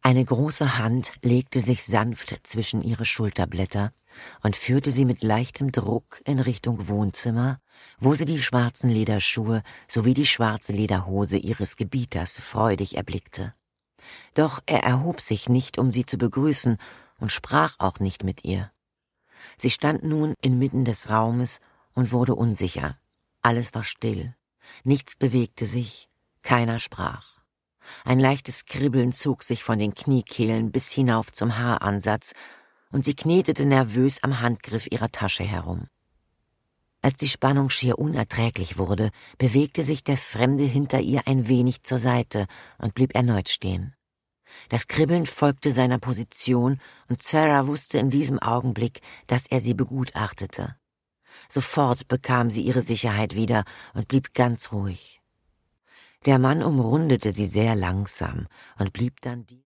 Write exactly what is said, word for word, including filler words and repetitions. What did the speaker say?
Eine große Hand legte sich sanft zwischen ihre Schulterblätter und führte sie mit leichtem Druck in Richtung Wohnzimmer, wo sie die schwarzen Lederschuhe sowie die schwarze Lederhose ihres Gebieters freudig erblickte. Doch er erhob sich nicht, um sie zu begrüßen, und sprach auch nicht mit ihr. Sie stand nun inmitten des Raumes und wurde unsicher. Alles war still, nichts bewegte sich, keiner sprach. Ein leichtes Kribbeln zog sich von den Kniekehlen bis hinauf zum Haaransatz, und sie knetete nervös am Handgriff ihrer Tasche herum. Als die Spannung schier unerträglich wurde, bewegte sich der Fremde hinter ihr ein wenig zur Seite und blieb erneut stehen. Das Kribbeln folgte seiner Position, und Sarah wusste in diesem Augenblick, dass er sie begutachtete. Sofort bekam sie ihre Sicherheit wieder und blieb ganz ruhig. Der Mann umrundete sie sehr langsam und blieb dann die